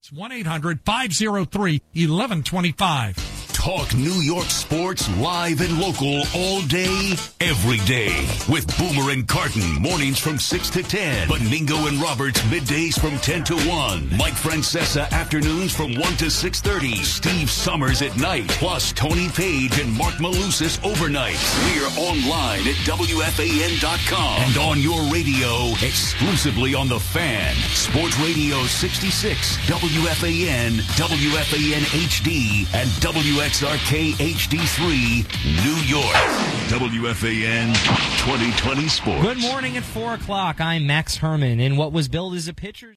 It's 1-800-503-1125. Talk New York sports live and local all day, every day. With Boomer and Carton, mornings from 6 to 10. Beningo and Roberts, middays from 10 to 1. Mike Francesa, afternoons from 1 to 6:30. Steve Summers at night. Plus Tony Page and Mark Malusis overnight. We're online at WFAN.com. And on your radio, exclusively on The Fan. Sports Radio 66, WFAN, WFAN HD, and WXRK HD3, New York. WFAN 2020 Sports. Good morning at 4 o'clock. I'm Max Herman in what was billed as a pitcher's